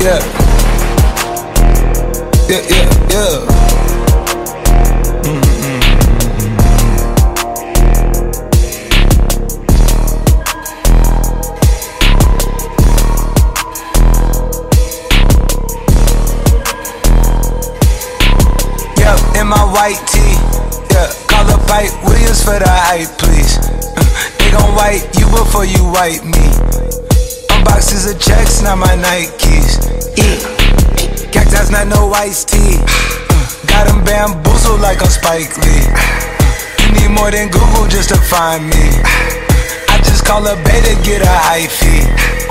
Yeah. Yeah, yeah, yeah. In my white tee, yeah. Call up Pipe Williams for the hype, please. They gon' wipe you before you wipe me. Unboxes of checks, not my Nikes. Cacti's not no iced tea. Got them bamboozled like I'm Spike Lee. You need more than Google just to find me. I just call a beta, get a hyphy.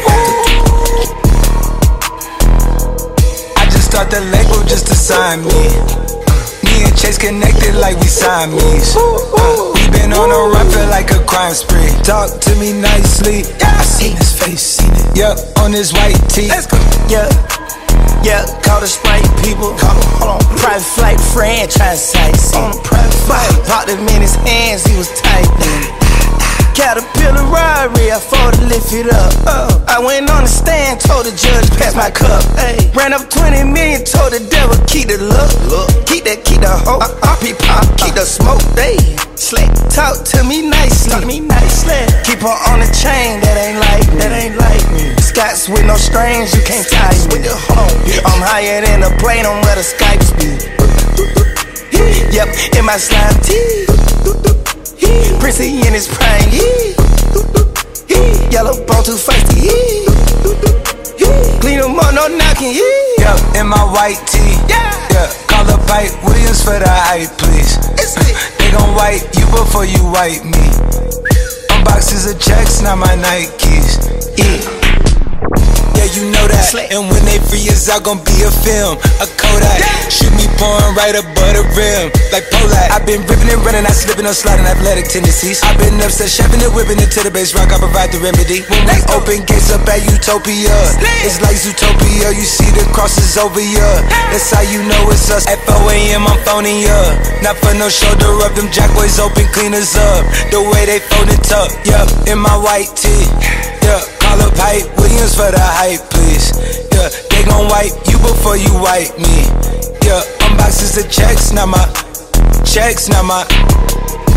I just start the label just to sign me. Me and Chase connected like we Siamese. We been on a run, feel like a crime spree. Talk to me nicely. I seen his face, seen it. Yup, on his white tee. Let's go. Yeah, yeah. Call the Sprite people. Hold on. Private flight franchise sites. On a private flight. Popped him in his hands, he was typing. Caterpillar robbery, I fought to lift it up. I went on the stand, told the judge, pass my cup. Ran up 20 million, told the devil, keep the look. Keep the hope. Keep the smoke. Slick, talk to me nicely. Keep her on the chain, that ain't like me. Scots with no strings, you can't tie me. I'm higher than a plane on where the Skypes be. Yep, in my slime tee. Prissy in his prime, yellow bone too feisty, clean them up, no knocking, yeah. In my white tee, yeah. Call up Pipe Williams for the hype, please. They gon' wipe you before you wipe me. Unboxes of checks, not my Nikes. Yeah, you know that. And when they free us out, gon' be a film, a Kodak. Shoot me pouring right above the rim, like Polak. I've been ripping and running, I slipping on sliding athletic tendencies. I've been upset, shoving it, whipping it to the base rock. I provide the remedy. When we open gates up at Utopia, it's like Zootopia. You see the crosses over ya. That's how you know it's us. At 4 a.m. I'm phoning ya. Not for no shoulder up, them jackboys open cleaners up. The way they fold it up, yeah. In my white tee, yeah. Call up Pipe Williams for the hype, please. Yeah, they gon' wipe you before you wipe me. Yeah, unboxes of checks, not my